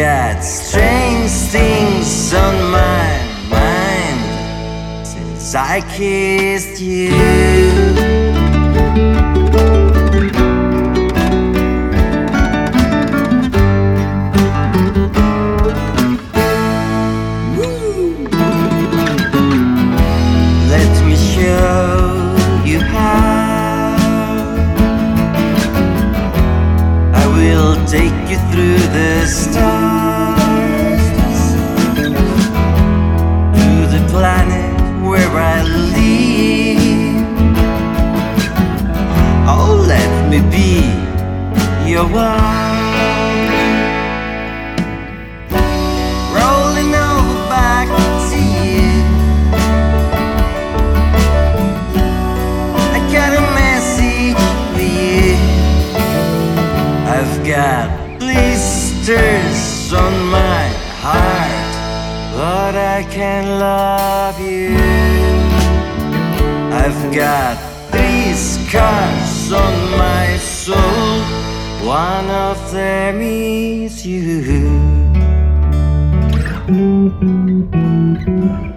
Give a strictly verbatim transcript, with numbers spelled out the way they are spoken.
got strange things on my mind since I kissed you. Take you through the stars to the planet where I live. Oh, let me be your wife. Rolling over back to you. I got a message for you. I've got blisters on my heart, but I can love you. I've got three scars on my soul, one of them is you.